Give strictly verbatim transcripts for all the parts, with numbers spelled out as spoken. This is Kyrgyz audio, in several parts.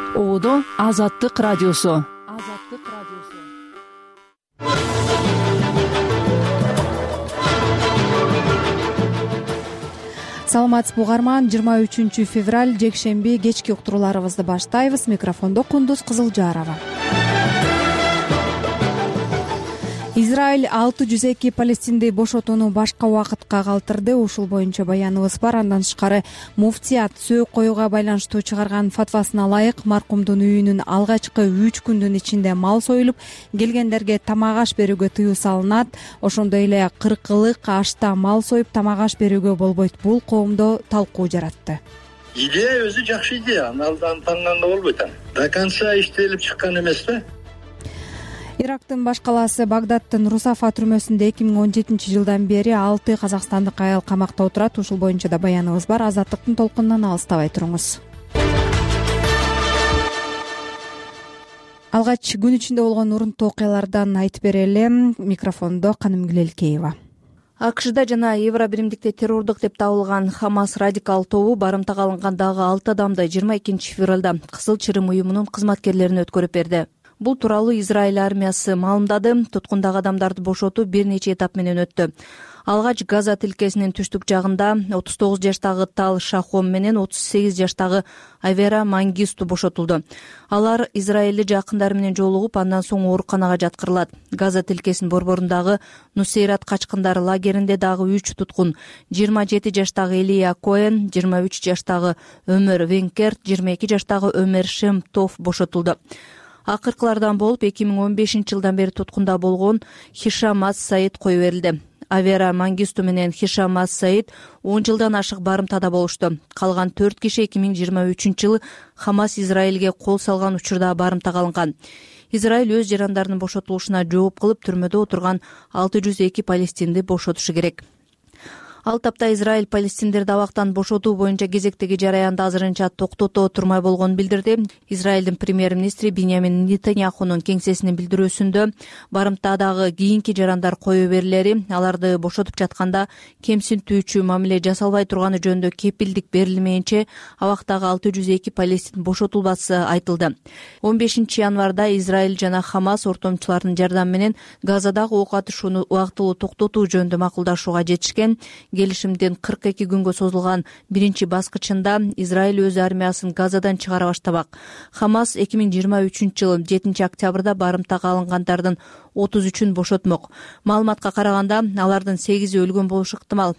Оодо Азаттык радиосу. Азаттык радиосу. Саламатсызбы угарман, жыйырма үчүнчү февраль жекшемби кечки уктурууларыбызды баштайбыз. Микрофондо Кундуз Кызылжарова. Израиль алты жүз эки палестинди бошотууну башка убакытка калтырды. Ушул боюнча баяныбыз бар. Андан тышкары муфтият сөөк коюуга байланыштуу чыгарган фатвасына ылайык маркумдун үйүнүн алгачкы үч күндүн ичинде мал союлуп, келгендерге тамак аш берүүгө тыюу салынат. Ошондой эле кырк ылык ашта мал союп тамак аш берүүгө болбойт. Бул коомдо талкуу жаратты. Идея өзү жакшы идея, андан таңганга болбойт. До конца иштелип чыккан эмес да. Ирактын баш калаасы Багдадтын Русафа түрмөсүндө эки миң он жетинчи жылдан бери алты казакстандык аял камакта отурат. Ушул боюнча да баяныбыз бар. Азаттыктын толкунунан алыстабай туруңуз. Алгач күн ичинде болгон урунттуу окуялардан айтып берели. Микрофондо Канымгүл Элкеева. АКШда жана Евробиримдикте террордук деп табылган Хамас радикал тобу барымтага алынган дагы алты адамды жыйырма экинчи февралда Кызыл Чырым уюмунун кызматкерлерине өткөрүп берди. Бул тууралуу Израиль армиясы маалымдады. Туткундагы адамдарды бошотуу бир нече этап менен өттү. Алгач Газа тилкесинин түштүк жагында отуз тогуз жаштагы Тал Шахом менен отуз сегиз жаштагы Авера Мангисту бошотулду. Алар Израиль жакындары менен жолугуп, андан соң ооруканага жаткырылат. Газа тилкесинин борборундагы Нусейрат качкындар лагеринде дагы үч туткун жыйырма жети жаштагы Элия Коэн, жыйырма үч жаштагы Өмөр Венкерт, жыйырма эки жаштагы Өмөр Шемтов бошотулду. Акыркылардан болуп эки миң он бешинчи жылдан бери туткунда болгон Хишам ас-Саид кое берилди. Авера Мангисту менен Хишам ас-Саид он жылдан ашык барымтада болушту. Калган төрт киши эки миң жыйырма үчүнчү жылы Хамас Израилге кол салган учурда барымтага алынган. Израиль өз жарандарынын бошотулушуна жооп кылып, түрмөдө отурган алты жүз эки палестинди бошотушу керек. Ал тапта Израиль палестиндерди абактан бошотуу боюнча кезектеги жараянды азырынча токтото турмай болгонун билдирди. Израилдин премьер-министри Биньямин Нетаньяхунун кеңсесинин билдирүүсүндө барымтадагы кийинки жарандар кое берилери, аларды бошотуп жатканда кемсинтүүчү мамиле жасалбай турганы жөнүндө кепилдик берилмейинче абактагы алты жүз эки палестин бошотулбасы айтылды. он бешинчи январда Израиль жана Хамас ортомчулардын жардамы менен Газадагы ок атышууну убактылуу токтотуу жөнүндө макулдашууга жетишкен. Келишимдин кырк эки күнгө созулган биринчи баскычында Израиль өз армиясын Газадан чыгара баштабак. Хамас эки миң жыйырма үчүнчү жылы жетинчи октябрда барымтага алынгандардын отуз үчүн бошотмок. Маалыматка караганда алардын сегизи өлгөн болушу ыктымал.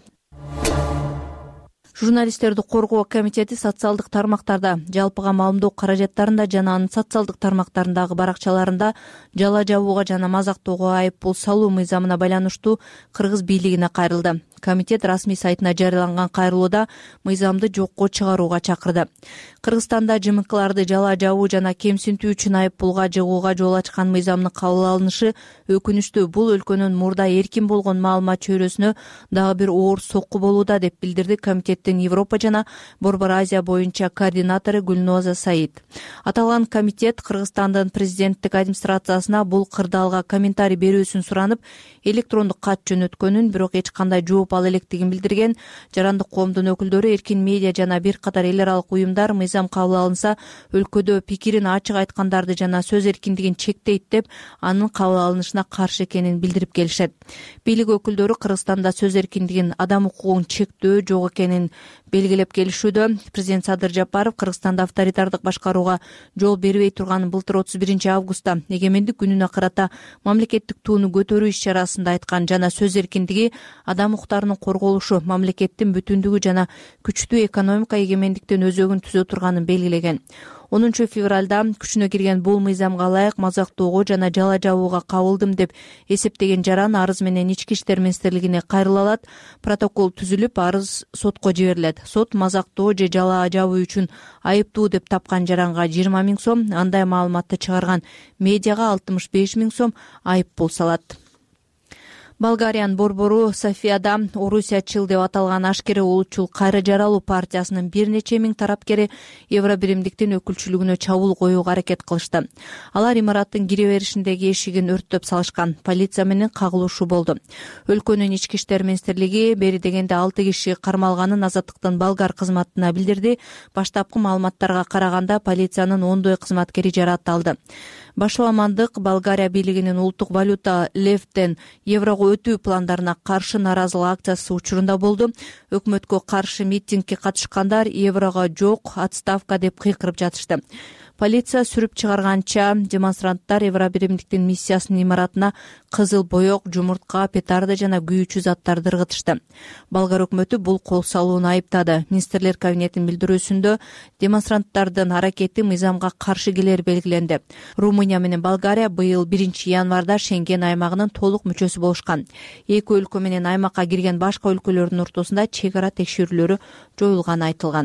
Журналисттерди коргоо комитети социалдык тармактарда, жалпыга маалымдоо каражаттарында жана анын социалдык тармактарындагы баракчаларында жала жабууга жана мазактоого айып пул салуу мыйзамына байланыштуу кыргыз бийлигине кайрылды. Комитет расмий сайтына жарыяланган кайрылууда мыйзамды жокко чыгарууга чакырды. Кыргызстанда жымыкыларды жала жабуу жана кемсинтүү үчүн айып пулга жыгууга жол ачкан мыйзамдын кабыл алынышы өкүнүчтүү. Бул өлкөнүн мурда эркин болгон маалымат чөйрөсүнө дагы бир оор сокку болууда, деп билдирди комитеттин Европа жана Борбор Азия боюнча координатору Гүлноза Саид. Аталган комитет Кыргызстандын президенттик администрациясына бул кырдаалга комментарий берүүсүн суранып, электрондук кат жөнөткөнүн, бирок эч кандай жооп ала электигин билдирген. Жарандык коомдун өкүлдөрү, эркин медиа жана бир катар эл аралык уюмдар мыйзам кабыл алынса өлкөдө пикирин ачык айткандарды жана сөз эркиндигин чектейт деп, анын кабыл алынышына каршы экенин билдирип келишет. Бийлик өкүлдөрү Кыргызстанда сөз эркиндигин, адам укугун чектөө жок экенин белгилеп келишүүдө. Президент Садыр Жапаров Кыргызстанда авторитардык башкарууга жол бербей турганын былтыр отуз биринчи августта эгемендик күнүнө карата мамлекеттик тууну көтөрүү иш-чарасында айткан жана сөз эркиндиги, адам укуктарынын корголушу мамлекеттин бүтүндүгү жана күчтүү экономика эгемендиктен өзөгүн түзө турганын белгилеген. онунчу февралда күчүнө кирген бул мыйзамга ылайык мазактоого жана жала жабууга кабылдым деп эсептеген жаран арыз менен Ички иштер министрлигине кайрыла алат. Протокол түзүлүп, арыз сотко жиберилет. Сот мазактоо же жала жабуу үчүн айыптуу деп тапкан жаранга жыйырма миң сом, андай маалыматты чыгарган медиага алтымыш беш миң сом айып пул салат. Болгариянын борбору Софияда Орусиячыл деп аталган ашкере улутчул кайра жаралуу партиясынын бир нече миң тарапкери Евробиримдиктин өкүлчүлүгүнө чабуул коюуга аракет кылышты. Алар имараттын кире беришиндеги эшигин өрттөп салышкан. Полиция менен кагылышуу болду. Өлкөнүн ички иштер министрлиги бери дегенде алты киши кармалганын Азаттыктын болгар кызматына билдирди. Баштапкы маалыматтарга караганда полициянын ондой кызматкери жаратылды. Башаламандык Болгария бийлигинин улуттук валюта левден еврого өтүү пландарына каршы нааразылык акциясы учурунда болду. Өкмөткө каршы митингге катышкандар еврого жок, отставка деп кыйкырып жатышты. Полиция сүрүп чыгарганча демонстранттар Евробиримдиктин миссиясынын имаратына кызыл боек, жумуртка, петарда жана күйүүчү заттарды ыргытышты. Болгар өкмөтү бул кол салууну айыптады. Министрлер кабинетинин билдирүүсүндө демонстранттардын аракети мыйзамга каршы келери белгиленди. Румыния менен Болгария быйыл биринчи январда Шенген аймагынын толук мүчөсү болушкан. Эки өлкө менен аймакка кирген башка өлкөлөрдүн ортосунда чек ара текшерүүлөрү жоюлганы айтылган.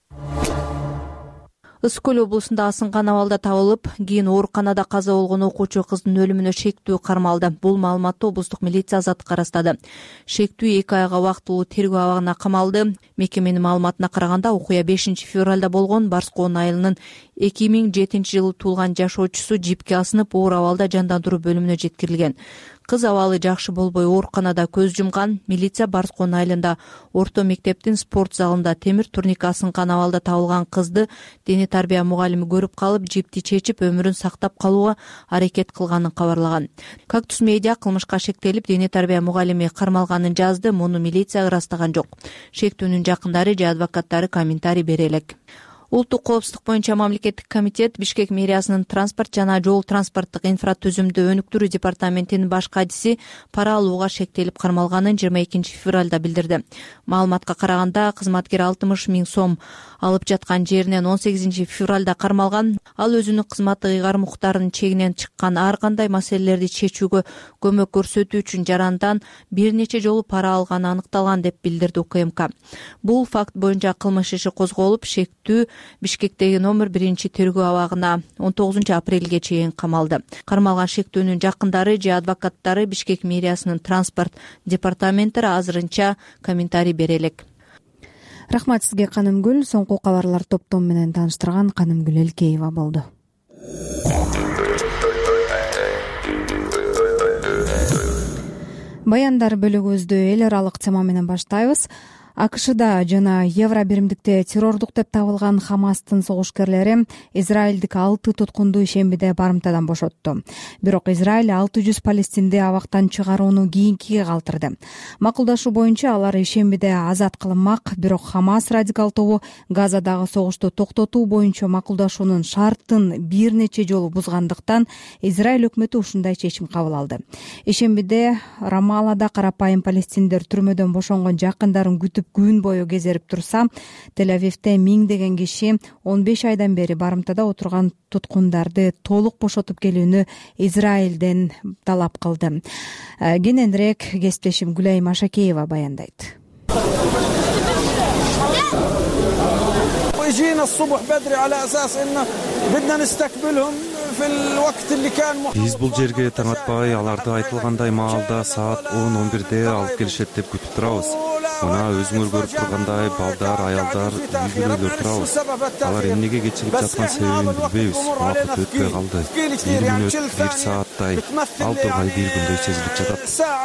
Ысык Көл облусунда асынган абалда табылып, кийин ооруканада каза болгон окуучу кыздын өлүмүнө шектүү кармалды. Бул маалыматты облустук милиция азаттыкка ырастады. Шектүү эки айга убактылуу тергөө абагына камалды. Мекеменин маалыматына караганда окуя бешинчи февралда болгон. Барскоон айылынын эки миң жетинчи жылы туулган жашоочусу жипке асынып, оор абалда жандандыруу бөлүмүнө жеткирилген. Кыз абалы жакшы болбой ооруканада көз жумган. Милиция Барскоон айылында орто мектептин спорт залында темир турник асынган абалда табылган кызды дене тарбия мугалими көрүп калып, жипти чечип өмүрүн сактап калууга аракет кылганын кабарлаган. Кактус медиа кылмышка шектелип, дене тарбия мугалими кармалганын жазды. Муну милиция ырастаган жок. Шектүүнүн жакындары же адвокаттары комментарий бере элек. Улуттук коопсуздук боюнча мамлекеттик комитет Бишкек мэриясынын транспорт жана жол транспорттук инфратүзүмдү өнүктүрүү департаментинин баш кадиси пара алууга шектелип кармалганын жыйырма экинчи февралда билдирди. Маалыматка караганда, кызматкер алтымыш миң сом алып жаткан жеринен он сегизинчи февралда кармалган. Ал өзүнүн кызматтык ыйгарым укуктарынын чегинен чыккан ар кандай маселелерди чечүүгө көмөк көрсөтүү үчүн жарандан бир нече жолу пара алганы аныкталган деп билдирди У К М К. Бул факт боюнча кылмыш иши козголуп, шектүү Бишкектеги номер биринчи тергөө абагына он тогузунчу апрелге чейин камалды. Кармалган шектүүнүн жакындары же адвокаттары Бишкек мэриясынын транспорт департаменттери азырынча комментарий бере элек. Рахмат сизге, Канымгүл. Соңку кабарлар топтом менен тааныштырган Канымгүл Элкеева болду. Баяндар бөлүгүбүздү эл аралык тема менен баштайбыз. А К Шда жана Евробиримдикте террордук деп табылган Хамастын согушкерлери Израилдик алты туткунду ишембиде барымтадан бошотту. Бирок Израиль алты жүз палестинди абактан чыгарууну кийинкиге калтырды. Макулдашуу боюнча алар ишембиде азат кылынмак, бирок Хамас радикал тобу Газадагы согушту токтотуу боюнча макулдашуунун шартын бир нече жолу бузгандыктан Израиль өкмөтү ушундай чечим кабыл алды. Ишембиде Рамалада карапайым палестиндер түрмөдөн бошонгон жакындарын күтүп күн бою кезерип турса, Тель-Авивде миңдеген киши он беш айдан бери барымтада отурган туткундарды толук бошотуп келүүнү Израилден талап кылды. Кененирээк кесиптешим Гүлайым Ашакеева баяндайт. Биз бул жерге таң атпай, аларды айтылгандай маалда саат он он бирде алып келишет деп күтүп турабыз. Мына өзүңөр көрүп тургандай балдар, аялдар, үй-бүлөлөр турабыз. Алар эмнеге кечигип жаткан себебин билбейбиз. Убакыт өтпөй калды. Бир мүнөт, бир сааттай, алты ай бир күндөй сезилип жатат.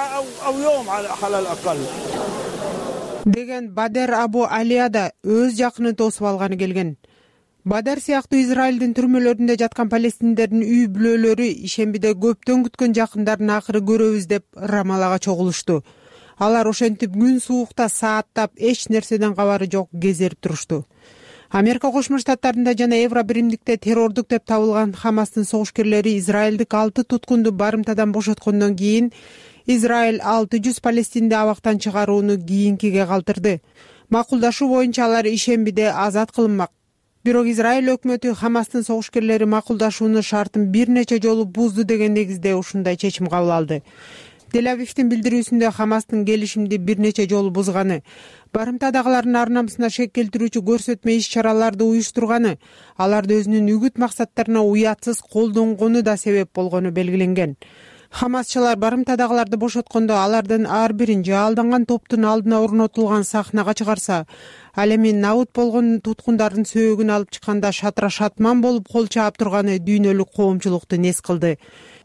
Деген Бадер Абу Алия да өз жакынын тосуп алганы келген. Бадер сыяктуу Израилдин түрмөлөрүндө жаткан палестиндердин үй-бүлөлөрү ишембиде көптөн күткөн жакындарын акыры көрөбүз деп Рамалага чогулушту. Алар ошентип күн суукта сааттап эч нерседен кабары жок кезерип турушту. Америка Кошмо Штаттарында жана Евробиримдикте террордук деп табылган Хамастын согушкерлери Израилдик алты туткунду барымтадан бошоткондон кийин Израиль алты жүз палестинди абактан чыгарууну кийинкиге калтырды. Макулдашуу боюнча алар ишембиде азат кылынмак. Бирок Израиль өкмөтү Хамастын согушкерлери макулдашуунун шартын бир нече жолу бузду деген негизде ушундай чечим кабыл алды. Тель-Авивдин билдирүүсүндө Хамастын келишимди бир нече жолу бузганы, барымтадагылардын ар намысына шек келтирүүчү көрсөтмө иш-чараларды уюштурганы, аларды өзүнүн үгүт максаттарына уятсыз колдонгону да себеп болгону белгиленген. Хамасчылар барымтадагыларды бошоткондо алардын ар бирин жаалданган топтун алдына орнотулган сахнага чыгарса, ал эми набут болгон туткундардын сөөгүн алып чыкканда шатыра шатман болуп кол чаап турганы дүйнөлүк коомчулукту нес кылды.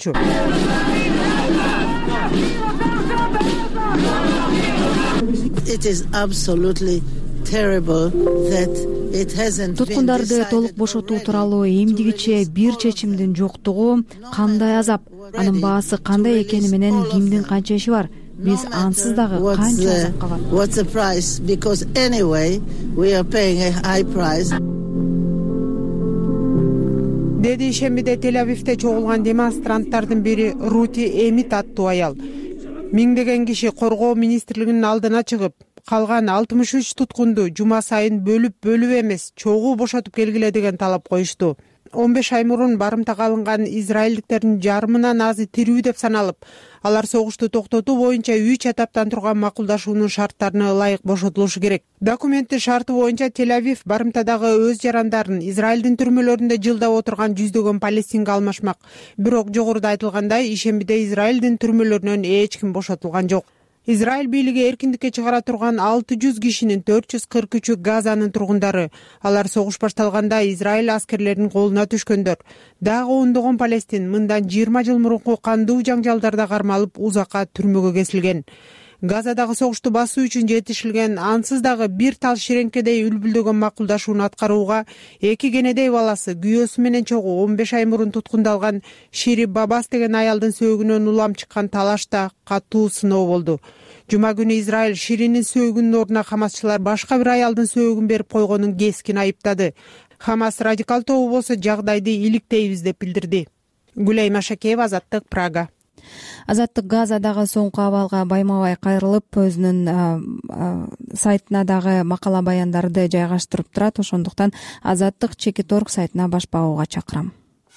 It is absolutely terrible that туткундарды толук бошотуу тууралуу эмдигиче бир чечимдин жоктугу кандай азап, анын баасы кандай экени менен кимдин канча иши бар, биз ансыз дагы канча азапка бар. What's the price? Because anyway we are paying a high price. Деди ишембиде Тель-Авивде чогулган демонстранттардын бири Рути Эмит аттуу аял. Миңдеген киши коргоо министрлигинин алдына чыгып, калган алтымыш үч туткунду жума сайын бөлүп-бөлүп эмес, чогуу бошотуп келгиле деген талап коюшту. он беш ай мурун барымтага алынган израилдиктердин жарымынан азы тирүү деп саналып, алар согушту токтотуу боюнча үч этаптан турган макулдашуунун шарттарына ылайык бошотулушу керек. Документтин шарты боюнча Тель-Авив барымтадагы өз жарандарын Израилдин түрмөлөрүндө жылдап отурган жүздөгөн палестинге алмашмак. Бирок жогоруда айтылгандай, ишембиде Израилдин түрмөлөрүнөн эч ким бошотулган жок. Израиль бийлиги эркиндикке чыгара турган алты жүз кишинин төрт жүз кырк үчү Газанын тургундары. Алар согуш башталганда Израиль аскерлеринин колуна түшкөндөр. Дагы ондогон палестин мындан жыйырма жыл мурунку кандуу жаңжалдарда кармалып узакка түрмөгө кесилген. Газадагы согушту басуу үчүн жетишилген ансыз дагы бир тал ширеңкедей үлбүлдөгөн макулдашууну аткарууга эки кенедей баласы күйөөсү менен чогуу он беш ай мурун туткундалган Шири Бабас деген аялдын сөөгүнөн улам чыккан талашта катуу сыноо болду. Жума күнү Израиль Ширинин сөөгүнүн ордуна хамасчылар башка бир аялдын сөөгүн берип койгонун кескин айыптады. Хамас радикал тобу болсо жагдайды иликтейбиз деп билдирди. Гүлай Машакеева, Азаттык, Прага. Азаттык Газадагы соңку абалга байма-бай кайрылып, өзүнүн сайтына дагы макала баяндарды жайгаштырып турат. Ошондуктан Азаттык чекит точка орг сайтына баш багууга чакырам.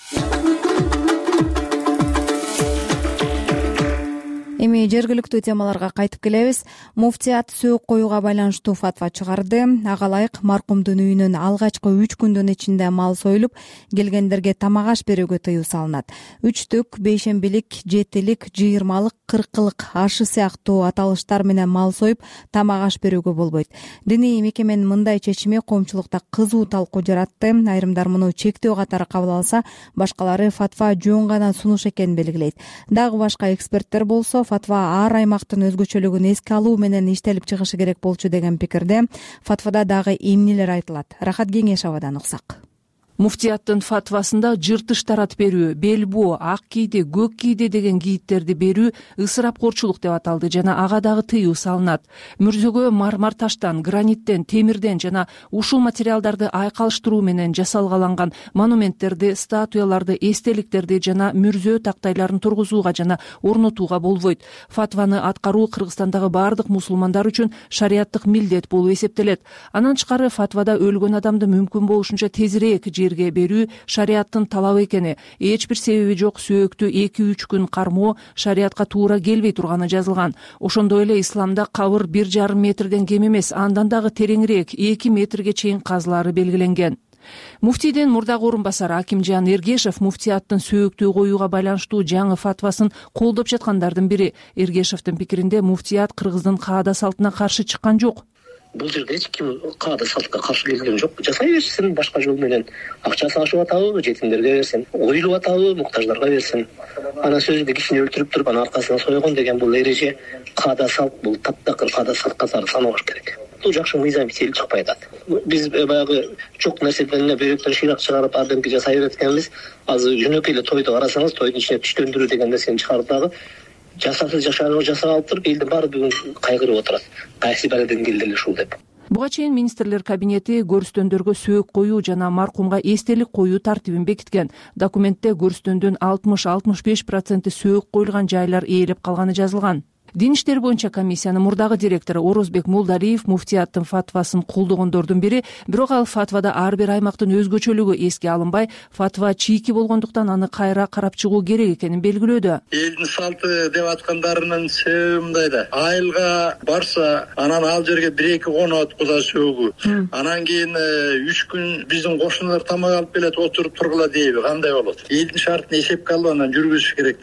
Эми жергиликтүү темаларга кайтып келебиз. Муфтият сөөк коюуга байланыштуу фатва чыгарды. Ага ылайык маркумдун үйүнөн алгачкы үч күндүн ичинде мал союлуп, келгендерге тамак аш берүүгө тыюу салынат. Үчтүк, бейшембилик, жетилик, жыйырмалык, кыркылык ашы сыяктуу аталыштар менен мал союп, тамак аш берүүгө болбойт. Диний мекеменин мындай чечими коомчулукта кызуу талкуу жаратты. Айрымдар муну чектөө катары кабыл алса, башкалары фатва жөн гана сунуш экенин белгилейт. Дагы башка эксперттер болсо фатва ар аймактын өзгөчөлүгүн эске алуу менен иштелип чыгышы керек болчу деген пикирде. Фатвада дагы эмнелер айтылат? Рахат Кеңешовадан уксак. Муфтияттын фатвасында жыртыш тарат берүү, бел буу, ак кийде, көк кийде деген кийиттерди берүү ысырапкорчулук деп аталды жана ага дагы тыюу салынат. Мүрзөгө мармар таштан, граниттен, темирден жана ушул материалдарды айкалыштыруу менен жасалгаланган монументтерди, статуяларды, эстеликтерди жана мүрзөө тактайларын тургузууга жана орнотууга болбойт. Фатваны аткаруу Кыргызстандагы бардык мусулмандар үчүн шариаттык милдет болуп эсептелет. Анан тышкары фатвада өлгөн адамды мүмкүн болушунча тезирээк жерге берүү шариаттын талабы экени, эч бир себеби жок сөөктү эки үч күн кармоо шариатка туура келбей турганы жазылган. Ошондой эле исламда кабыр бир жарым метрден кем эмес, андан дагы тереңирээк эки метрге чейин казылары белгиленген. Муфтийдин мурдагы орун басары Акимжан Эргешев муфтияттын сөөктүү коюуга байланыштуу жаңы фатвасын колдоп жаткандардын бири. Эргешевдин пикиринде муфтият Кыргыздын каада салтына каршы чыккан жок. Бул жерде эч ким каада салтка каршы келген жок. Жасай берсин, башка жол менен акча сагышып атабы, жетимдерге берсин, оюлуп атабы, муктаждарга берсин. Анан сөзүндө кишини өлтүрүп туруп, анан аркасынан сойгон деген бул эреже каада салт, бул таптакыр каада салт катары саналыш керек. Бул жакшы мыйзам ителип чыкпай атат. Биз баягы жок нерседен бирөөктөн шыйрак чыгарып адемки жасай берет экенбиз. Азыр жөнөкөй эле тойду карасаңыз, тойдун ичине түштөндүрүү деген нерсени чыгарып дагы жасасыз жашааныбы жасап алып туруп, элдин баары бүгүн кайгырып отурат. Кайсы бареден келди эле ушул деп. Буга чейин министрлер кабинети көрүстөндөргө сөök коюу жана маркумга эстелик коюу тартибин бекиткен. Документте көрүстөндүн алтымыш алтымыш беш проценти сөök коюлган жайлар ээлеп калганы жазылган. Дин иштери боюнча комиссиянын мурдагы директору Орозбек Молдалиев муфтияттын фатвасын колдогондордун бири, бирок ал фатвада ар бир аймактын өзгөчөлүгү эске алынбай, фатва чийки болгондуктан аны кайра карап чыгуу керек экенин белгилөөдө. Элдин салты деп аткандарынын себеби мындайда. Айылга барса, анан ал жерге бир эки конот куда сөөгү. Анан кийин үч күн биздин кошуналар тамак алып келет, отуруп тургула дейби, кандай болот? Элдин шартын эсепке алып анан жүргүзүш керек да.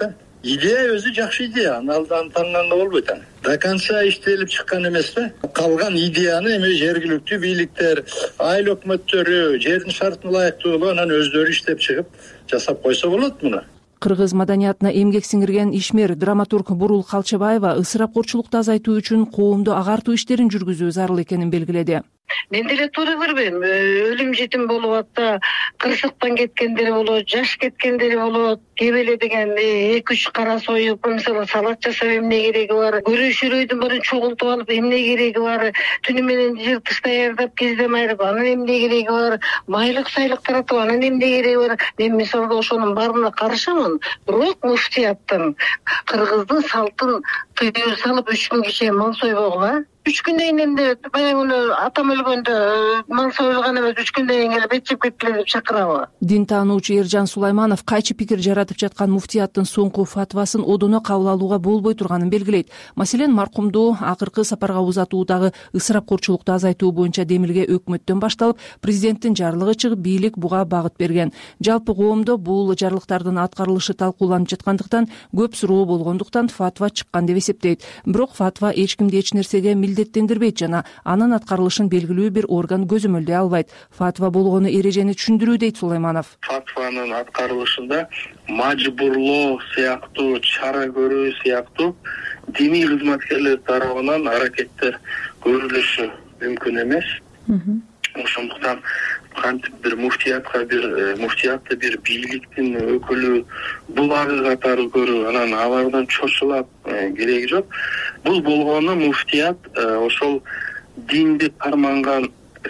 идея өзү жакшы идея, андан таңганга болбойт. Аны до конца иштелип чыккан эмеспи? Калган идеяны эми жергиликтүү бийликтер, айыл өкмөттөрү жердин шартына ылайыктуу анан өздөрү иштеп чыгып жасап койсо болот муну. Кыргыз маданиятына эмгек сиңирген ишмер драматург Бурул Калчыбаева ысырапкорчулукту азайтуу үчүн коомду агартуу иштерин жүргүзүү зарыл экенин белгиледи. Мен деле туура көрбөйм. Өлүм жетим болуп атса, кырсыктан кеткендер болот, жаш кеткендер болот. Кээ эле деген эки үч кара союп, мисалы салат жасап эмне кереги бар? Көрөшүрөйдүн баарын чогултуп алып эмне кереги бар? Түнү менен жыртыш даярдап кездем айрып анын эмне кереги бар? Майлык сайлык таратып анын эмне кереги бар? Мен мисалда ошонун баарына каршымын. Бирок муфтияттын кыргыздын салтын тыюу салып үч миң киши мал сойбогула. Үч күндөн кийин эле баягы атам өлгөндө мал союлган эмес, үч күндөн кийин эле бет жеп кеткиле деп чакырабы? Дин таануучу Эржан Сулайманов кайчы пикир жаратып жаткан муфтияттын соңку фатвасын одоно кабыл алууга болбой турганын белгилейт. Маселен, маркумду акыркы сапарга узатуудагы ысырапкорчулукту азайтуу боюнча демилге өкмөттөн башталып, президенттин жарлыгы чыгып, бийлик буга багыт берген. Жалпы коомдо бул жарлыктардын аткарылышы талкууланып жаткандыктан, көп суроо болгондуктан фатва чыккан деп эсептейт. Бирок фатва эч кимди эч нерсеге милдеттендирбейт жана анын аткарылышын белгилүү бир орган көзөмөлдөй албайт. Фатва болгону эрежени түшүндүрүү дейт Сулайманов. Фатванын аткарылышында мажбурлоо сыяктуу, чара көрүү сыяктуу диний кызматкерлер тарабынан аракеттер көрүлүшү мүмкүн эмес. Ошондуктан кантип бир муфтиятка бир муфтиятты бир бийликтин өкүлү булагы катары көрүү, анан алардан чочулап кереги жок. Бул болгону муфтият ошол динди карманган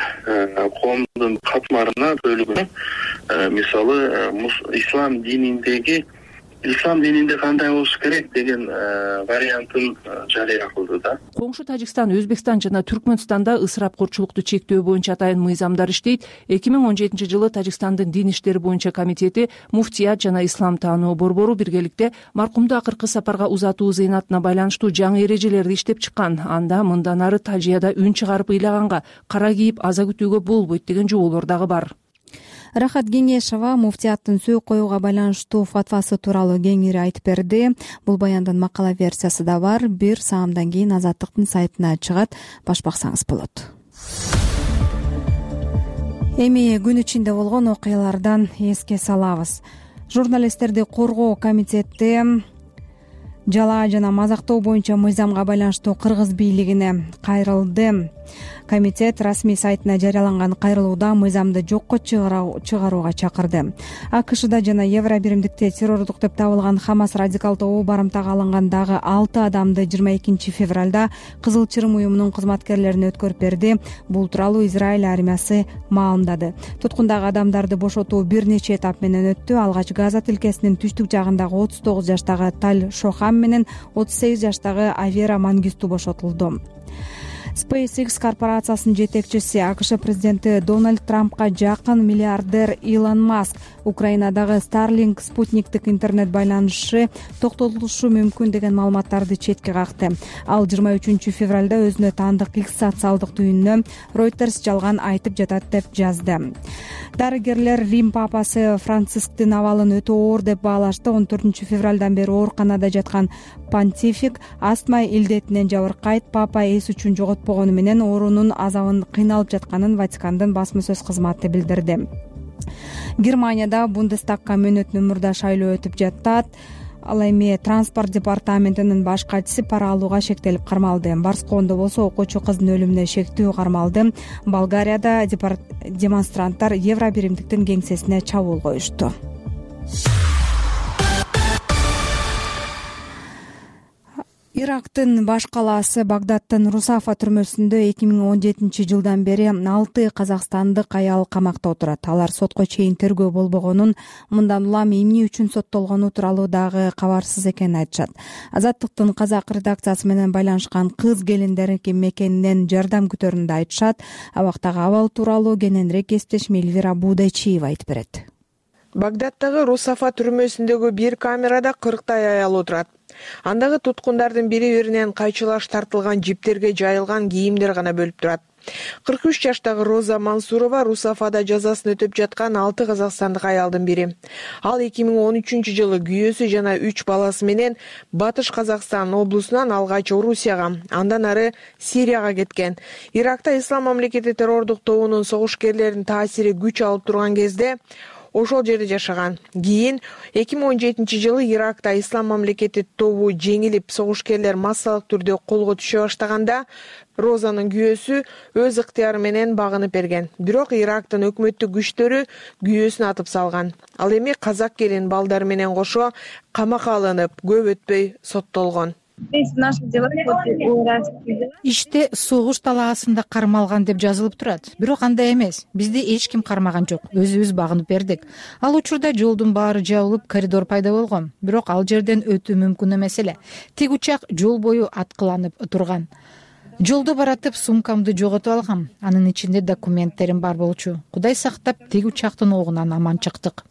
коомдун катмарына бөлүгүн, мисалы ислам дининдеги ислам дининде кандай болуш керек деген вариантын жарыя кылды да. Коңшу Тажикстан, Өзбекстан жана Түркмөнстанда ысырапкорчулукту чектөө боюнча атайын мыйзамдар иштейт. эки миң он жетинчи жылы Тажикстандын дин иштери боюнча комитети, муфтият жана ислам таануу борбору биргеликте маркумду акыркы сапарга узатуу зыйнатына байланыштуу жаңы эрежелерди иштеп чыккан. Анда мындан ары Тажияда үн чыгарып ыйлаганга, кара кийип аза күтүүгө болбойт деген жоолор дагы бар. Рахат Кеңешова муфтияттын сөөк коюуга байланыштуу фатвасы тууралуу кеңири айтып берди. Бул баяндын макала версиясы да бар. Бир саамдан кийин Азаттыктын сайтына чыгат, баш баксаңыз болот. Эми күн ичинде болгон окуялардан эске салабыз. Журналисттерди коргоо комитети жалаа жана мазактоо боюнча мыйзамга байланыштуу кыргыз бийлигине кайрылды. Комитет расмий сайтына жарыяланган кайрылууда мыйзамды жокко чыгарууга чакырды. АКШда жана Евробиримдикте террордук деп табылган Хамас радикал тобу барымтага алынган дагы алты адамды жыйырма экинчи февралда Кызыл Чырым уюмунун кызматкерлерине өткөрүп берди. Бул тууралуу Израиль армиясы маалымдады. Туткундагы адамдарды бошотуу бир нече этап менен өттү. Алгач Газа тилкесинин түштүк жагындагы отуз тогуз жаштагы Таль Шохам менен отуз сегиз жаштагы Авера Мангисту бошотулду. SpaceX корпорациясынын жетекчиси АКШ президенти Дональд Трампка жакын миллиардер Илон Маск Украинадагы Starlink спутниктик интернет байланышы токтотулушу мүмкүн деген маалыматтарды четке какты. Ал жыйырма үчүнчү февралда өзүнө таандык X социалдык түйүнүнө Reuters жалган айтып жатат деп жазды. Дарыгерлер Рим папасы Францисктин абалын өтө оор деп баалашты. он төртүнчү февралдан бери ооруканада жаткан понтифик астма илдетинен жабыркайт. Папа эс үчүн жоготпогону менен оорунун азабын кыйналып жатканын Ватикандын басма сөз кызматы билдирди. Германияда Бундестагга мөөнөтүнөн мурда шайлоо өтүп жатат. Ал эми транспорт департаментинин баш катчысы пара алууга шектелип кармалды. Барскондо болсо окуучу кыздын өлүмүнө шектүү кармалды. Болгарияда демонстранттар Евробиримдиктин кеңсесине чабуул коюшту. Ирактын баш калаасы Багдадтын Русафа түрмөсүндө эки миң он жетинчи жылдан бери алты казакстандык аял камакта отурат. Алар сотко чейин тергөө болбогонун, мындан улам эмне үчүн соттолгону тууралуу дагы кабарсыз экенин айтышат. Азаттыктын казак редакциясы менен байланышкан кыз келиндердин мекенинен жардам күтөрүн да айтышат. Абактагы абал тууралуу кененирээк кесиптешим Эльвира Будайчиева айтып берет. Багдадтагы Русафа түрмөсүндөгү бир камерада кырктай аял отурат. Андагы туткундардын бири биринен кайчылаш тартылган жиптерге жайылган кийимдер гана бөлүп турат. кырк үч жаштагы Роза Мансурова Русафада жазасын өтөп жаткан алты казакстандык аялдын бири. Ал эки миң он үчүнчү жылы күйөөсү жана үч баласы менен Батыш Казакстан облусунан алгач Орусияга, андан ары Сирияга кеткен. Иракта Ислам мамлекети террордук тобунун согушкерлеринин таасири күч алып турган кезде ошол жерде жашаган. Кийин эки миң он жетинчи жылы Иракта Ислам мамлекети тобу жеңилип, согушкерлер массалык түрдө колго түшө баштаганда Розанын күйөөсү өз ыктыяры менен багынып берген. Бирок Ирактын өкмөттүк күчтөрү күйөөсүн атып салган. Ал эми казак келин балдары менен кошо камакка алынып, көп өтпөй соттолгон. Иште согуш талаасында кармалган деп жазылып турат. Бирок андай эмес. Бизди эч ким кармаган жок. Өзүбүз багынып бердик. Ал учурда жолдун баары жабылып, коридор пайда болгон. Бирок ал жерден өтүү мүмкүн эмес эле. Тик учак жол бою аткыланып турган. Жолдо баратып сумкамды жоготуп алгам. Анын ичинде документтерим бар болчу. Кудай сактап, тиг учактын огунан аман чыктык.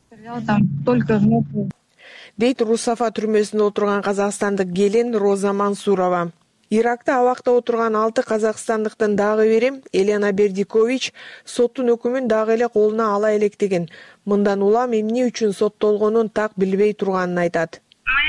Дейт Русафа түрмөсүндө отурган казакстандык келин Роза Мансурова. Иракта абакта отурган алты казакстандыктын дагы бири Елена Бердикович соттун өкүмүн дагы эле колуна ала электигин, мындан улам эмне үчүн соттолгонун так билбей турганын айтат.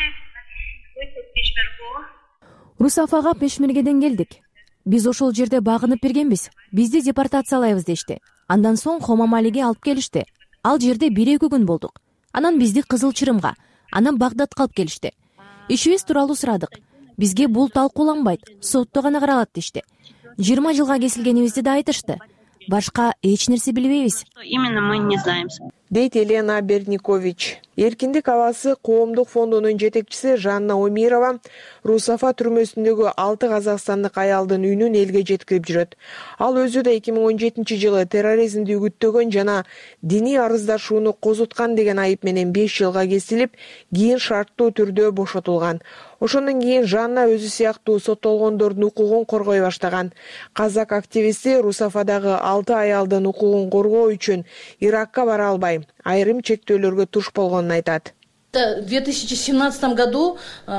Русафага Пешмергеден келдик. Биз ошол жерде багынып бергенбиз. Бизди депортациялайбыз дешти. Андан соң Хомамалиге алып келишти. Ал жерде бир эки күн болдук. Анан бизди Кызыл Чырымга, анан Багдадка алып келишти. Ишибиз тууралуу сурадык. Бизге бул талкууланбайт, сотто гана каралат дешти. жыйырма жылга кесилгенибизди да айтышты. Башка эч нерсе билбейбиз. Именно мы не знаем. Дейт Елена Берникович. Эркиндик абасы коомдук фондунун жетекчиси Жанна Омирова Русафа түрмөсүндөгү алты казакстандык аялдын үнүн элге жеткирип жүрөт. Ал өзү да эки миң он жетинчи жылы терроризмди үгүттөгөн жана диний арыздашууну козуткан деген айып менен беш жылга кесилип, кийин шарттуу түрдө бошотулган. Ошондон кийин Жанна өзү сыяктуу соттолгондордун укугун коргой баштаган. Казак активисти Русафадагы алты аялдын укугун коргоо үчүн Иракка бара албай, айрым чектөөлөргө туш болгонун айтат. В две тысячи семнадцатом году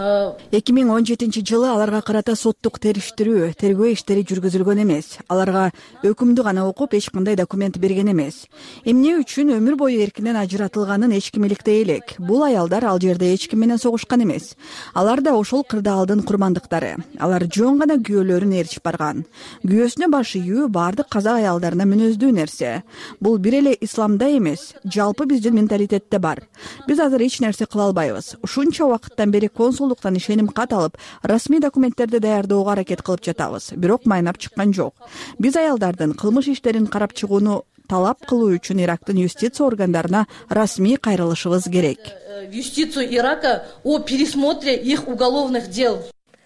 эки миң он жетинчи жылы аларга карата соттук териштирүү, тергөө иштери жүргүзүлгөн эмес. Аларга өкүмдү гана окуп, эч кандай документ берген эмес. Эмне үчүн өмүр бою эркинен ажыратылганын эч ким иликтей элек. Бул аялдар ал жерде эч ким менен согушкан эмес. Алар да ошол кырдаалдын курмандыктары. Алар жөн гана күйөөлөрүн ээрчип барган. Күйөөсүнө баш ийүү бардык казак аялдарына мүнөздүү нерсе. Бул бир эле исламда эмес, жалпы биздин менталитетте бар. Биз азыр эч нерсе кыла албайбыз. Ушунча убакыттан бери консулдуктан ишеним кат алып, расмий документтерди даярдоого аракет кылып жатабыз. Бирок майнап чыккан жок. Биз аялдардын кылмыш иштерин карап чыгууну талап кылуу үчүн Ирактын юстиция органдарына расмий кайрылышыбыз керек. Юстицию Ирака о пересмотре их уголовных дел.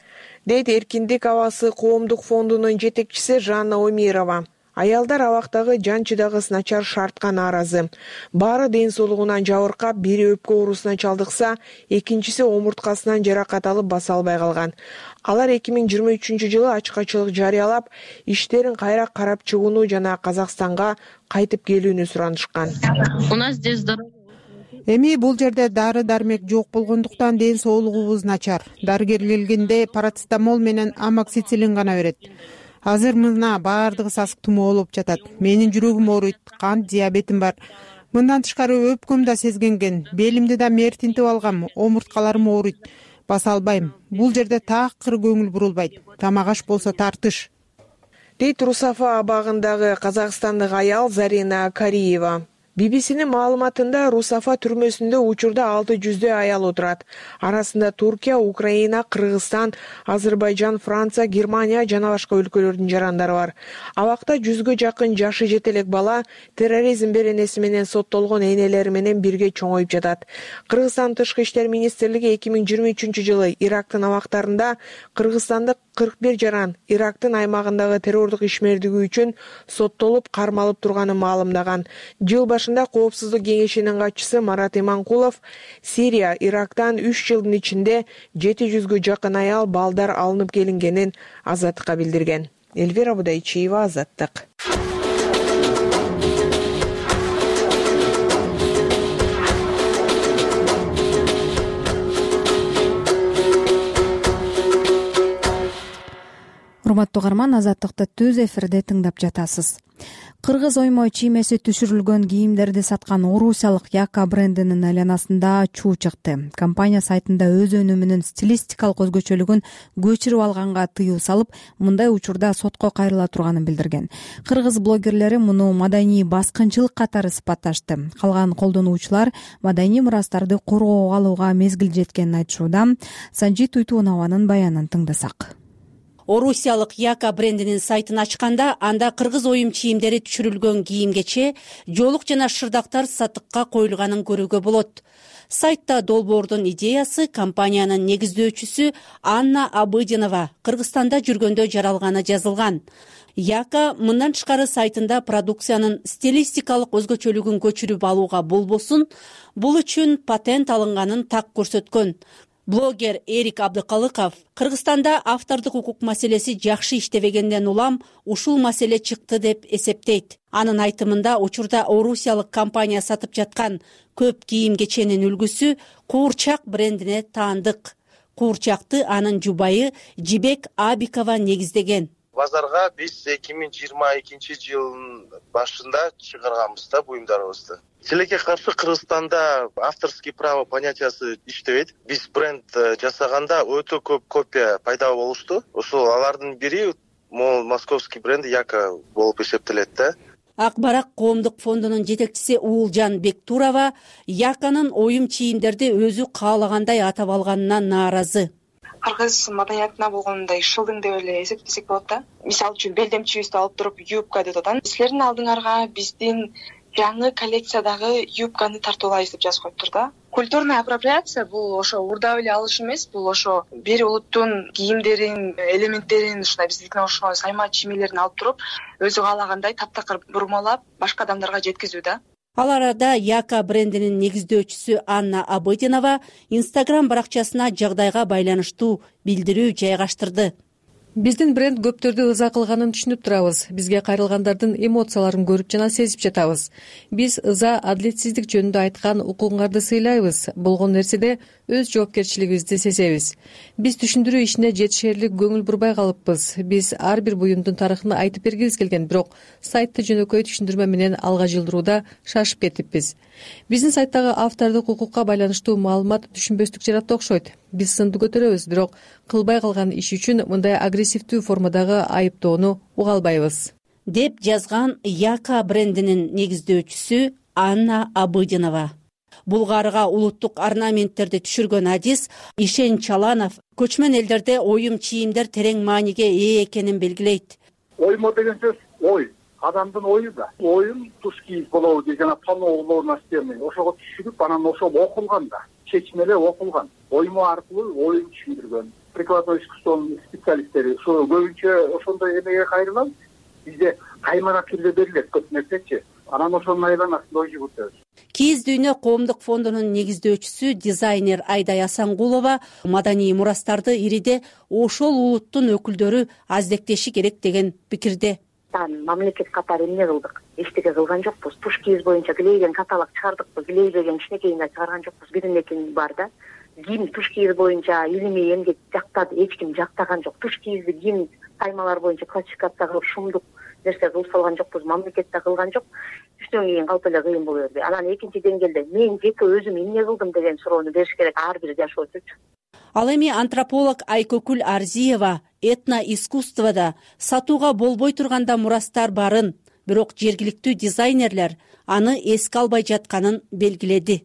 Дейт Эркиндик абасы коомдук фондунун жетекчиси Жанна Омирова. Аялдар абактагы жан чыдагыс начар шартка нааразы. Баары ден соолугунан жабыркап, бири өпкө оорусуна чалдыкса, экинчиси омурткасынан жаракат алып баса албай калган. Алар эки миң жыйырма үчүнчү жылы ачкачылык жарыялап, иштерин кайра карап чыгууну жана Казакстанга кайтып келүүнү суранышкан. У нас здесь Эми бул жерде дары дармек жок болгондуктан ден соолугубуз начар. Дарыгер келгенде парацетамол менен амоксициллин гана берет. Азыр мына баардыгы сасык тумоо болуп жатат. Менин жүрөгүм ооруйт, кант диабетим бар. Мындан тышкары өпкөм да сезгенген, белимди да мертинтип алгам, омурткаларым ооруйт. Баса албайм. Бул жерде такыр көңүл бурулбайт. Тамак аш болсо тартыш. Дейт Русафа абагындагы казакстандык аял Зарина Кариева. би би синин маалыматында Русафа түрмөсүндө учурда алты жүздөй аял отурат. Арасында Туркия, Украина, Кыргызстан, Азербайжан, Франция, Германия жана башка өлкөлөрдүн жарандары бар. Абакта жүзгө жакын жашы жетелек бала терроризм беренеси менен соттолгон энелери менен бирге чоңоюп жатат. Кыргызстан тышкы иштер министрлиги эки миң жыйырма үчүнчү жылы Ирактын абактарында кыргызстандык кырк бир жаран Ирактын аймагындагы террордук ишмердиги үчүн соттолуп кармалып турганын маалымдаган. Жыл башында Коопсуздук кеңешинин катчысы Марат Иманкулов Сирия, Ирактан үч жылдын ичинде жети жүзгө жакын аял балдар алынып келингенин Азаттыкка билдирген. Эльвира Будайчиева, Азаттык. урматтуу угарман, Азаттыкты түз эфирде тыңдап жатасыз. Кыргыз оймой чиймеси түшүрүлгөн кийимдерди саткан орусиялык Яка брендинин айланасында чуу чыкты. Компания сайтында өз өнүмүнүн стилистикалык өзгөчөлүгүн көчүрүп алганга тыюу салып, мындай учурда сотко кайрыла турганын билдирген. Кыргыз блогерлери муну маданий баскынчылык катары сыпатташты. Калган колдонуучулар маданий мурастарды коргоого алууга мезгил жеткенин айтышууда. Санжи Туйтуунованын баянын тыңдасак. Орусиялык Яка брендинин сайтын ачканда анда кыргыз оюм чийимдери түшүрүлгөн кийимгече, жоолук жана шырдактар сатыкка коюлганын көрүүгө болот. Сайтта долбоордун идеясы компаниянын негиздөөчүсү Анна Абыдинова Кыргызстанда жүргөндө жаралганы жазылган. Яка мындан тышкары сайтында продукциянын стилистикалык өзгөчөлүгүн көчүрүп алууга болбосун, бул үчүн патент алынганын так көрсөткөн. Блогер Эрик Абдыкалыков Кыргызстанда автордук укук маселеси жакшы иштебегенден улам ушул маселе чыкты деп эсептейт. Анын айтымында учурда орусиялык компания сатып жаткан көп кийим-кеченин үлгүсү Куурчак брендине таандык. Куурчакты анын жубайы Жибек Абикова негиздеген. Базарга биз эки миң жыйырма экинчи жылдын башында чыгарганбыз да буюмдарыбызды. Тилекке каршы Кыргызстанда авторский право понятиясы иштебейт. Биз бренд жасаганда өтө көп копия пайда болушту. Ошол алардын бири могул московский бренд Яка болуп эсептелет да. Ак Барак коомдук фондунун жетекчиси Уулжан Бектурова Яканын оюм чийимдерди өзү каалагандай атап алганынан нааразы. Кыргыз маданиятына болгон мындай шылдың деп эле эсептесек болот да. Мисалы үчүн белдемчибизди алып туруп юбка деп атат. Силердин алдыңарга биздин жаңы коллекциядагы юбканы тартуулайбыз деп жазып коюптур да. Культурная апроприация бул ошо урдап эле алыш эмес, бул ошо бир улуттун кийимдерин, элементтерин, ушундай биздикине окшогон сайма чиймелерин алып туруп, өзү каалагандай таптакыр бурмалап башка адамдарга жеткизүү да. Ал арада Яка брендинин негиздөөчүсү Анна Абыдинова Инстаграм баракчасына жагдайга байланыштуу билдирүү жайгаштырды. Биздин бренд көптөрдү ыза кылганын түшүнүп турабыз. Бизге кайрылгандардын эмоцияларын көрүп жана сезип жатабыз. Биз ыза, адилетсиздик жөнүндө айткан укугуңарды сыйлайбыз. Болгон нерседе өз жоопкерчилигибизди сезебиз. Биз түшүндүрүү ишине жетишерлик көңүл бурбай калыппыз. Биз ар бир буюмдун тарыхын айтып бергибиз келген, бирок сайтты жөнөкөй түшүндүрмө менен алга жылдырууда шашып кетиппиз. Биздин сайттагы автордук укукка байланыштуу маалымат түшүнбөстүк жаратты окшойт. Биз сынды көтөрөбүз, бирок кылбай калган иш үчүн мындай агрессивдүү формадагы айыптоону уга албайбыз, деп жазган Яка брендинин негиздөөчүсү Анна Абыдинова. Булгарга улуттук орнаменттерди түшүргөн адис Ишен Чаланов көчмөн элдерде оюм чийимдер терең мааниге ээ экенин белгилейт. Оймо деген сөз ой, адамдын ою да. Оюм туш кийип болобу деген жана тоноо настырмын. Ошого түшүрүп, анан ошол окулган да. Чечмеле окулган. Оймо аркылуу оюн түшүндүргөн. Прикладной искусствонун специалисттери ошо көбүнчө ошондой эмеге кайрылат. Бизде кайманак түрдө берилет көп нерсечи. Анан ошонун айланасында ой жүгүртөбүз. Кийиз дүйнө коомдук фондунун негиздөөчүсү дизайнер Айдай Асангулова маданий мурастарды ириде ошол улуттун өкүлдөрү аздектеши керек деген пикирде. Мамлекет катары эмне кылдык? Эчтеке кылган жокпуз. Туш кийиз боюнча килейген каталог чыгардыкпы, килейбеген кичинекейине чыгарган жокпуз. Биринекин бар да. Кийим туш кийиз боюнча илимий эмгек жактады, эч ким жактаган жок. Туш кийизди кийим таймалар боюнча классификация кылып шумдук нерсе кылып салган жокпуз, мамлекетте кылган жок. Түштөн кийин калп эле кыйын боло берди. Анан экинчи деңгээлде мен жеке өзүм эмне кылдым деген суроону бериш керек ар бир жашоочу. Ал эми антрополог Айкөкүл Арзиева этно искусствода сатууга болбой турганда мурастар барын, бирок жергиликтүү дизайнерлер аны эске албай жатканын белгиледи.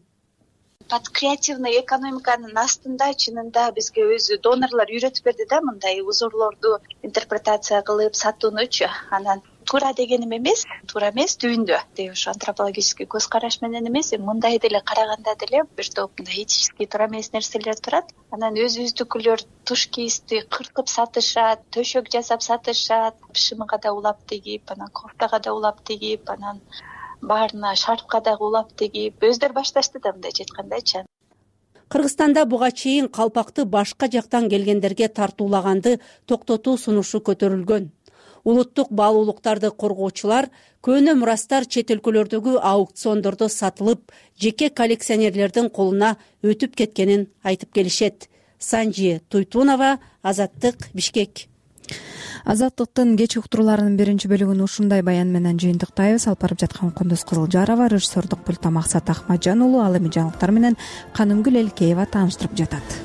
Под креативный экономиканын астында чынында бизге өзү донорлор үйрөтүп берди да, мындай узурлорду интерпретация кылып сатуунучу. Анан туура дегеним эмес, туура эмес түйүндө деп ушу антропологический көз караш менен эмес, мындай деле караганда деле бир топ мындай этический туура эмес нерселер турат. Анан өзүбүздүкүлөр туш кийизди кыркып сатышат, төшөк жасап сатышат, шымыга да улап тегип, анан кофтага да улап тегип, анан баарына шарфка дагы улап тегип өздөрү башташты да мындай жеткандайчы. Кыргызстанда буга чейин калпакты башка жактан келгендерге тартуулаганды токтотуу сунушу көтөрүлгөн. Улуттук баалуулуктарды коргоочулар көөнө мурастар чет өлкөлөрдөгү аукциондордо сатылып, жеке коллекционерлердин колуна өтүп кеткенин айтып келишет. Санжи Туйтунова, Азаттык, Бишкек. азаттыктын кечки уктурууларынын биринчи бөлүгүн ушундай баян менен жыйынтыктайбыз. Алып барып жаткан Кундуз Кызылжарова, режиссердук пульта Максат Ахматжан уулу. Ал эми жаңылыктар менен Канымгүл Элкеева тааныштырып жатат.